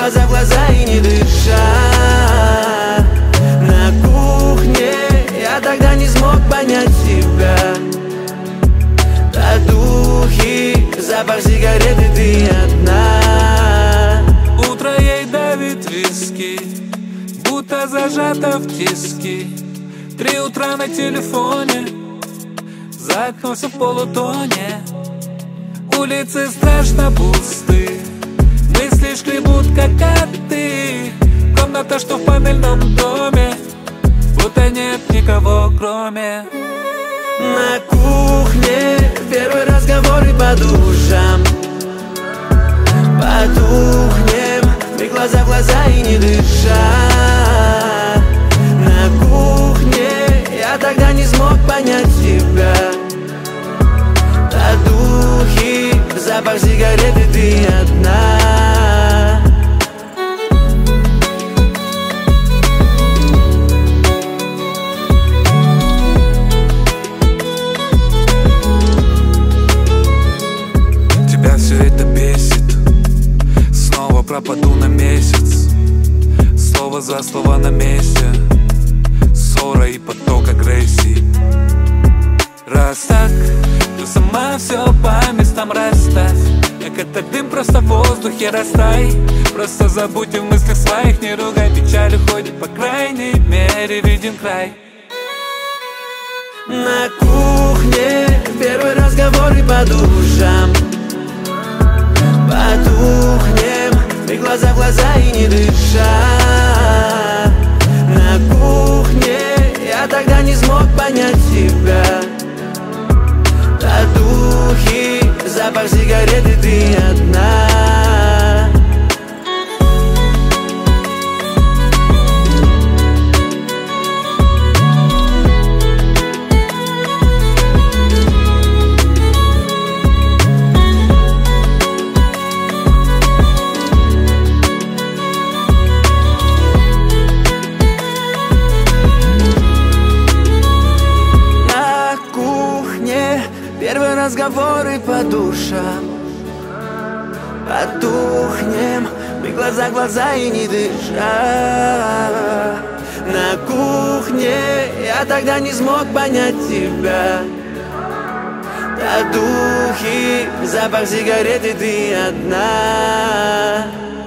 глаза в глаза и не дыша. На кухне я тогда не смог понять тебя. Татухи, запах сигареты, ты одна. Утро ей давит виски, будто зажата в тиски. 3 утра на телефоне, за окном все в полутоне. Улицы страшно пусты, мысли шкребут как коты. Комната, что в панельном доме, будто нет никого кроме. На кухне первый разговор и по душам. Потухнем, мы глаза в глаза и не дыша. На кухне я тогда не смог понять тебя. Татухи, запах сигареты, ты одна. Тебя все это бесит, снова пропаду на месяц. Слово за слово на месте, ссора и поток агрессии. Раз так, то сама все по местам расставь. Как этот дым просто в воздухе растай. Просто забудь и в мыслях своих не ругай. Печаль уходит, по крайней мере виден край. На кухне первый разговор и по душам. Потухнем, мы глаза в глаза и не дыша. На кухне я тогда не смог понять тебя. Татухи, запах сигареты, ты одна. Первые разговоры по душам. Потухнем, мы глаза в глаза и не дыша. На кухне я тогда не смог понять тебя. Татухи, запах сигареты, ты одна.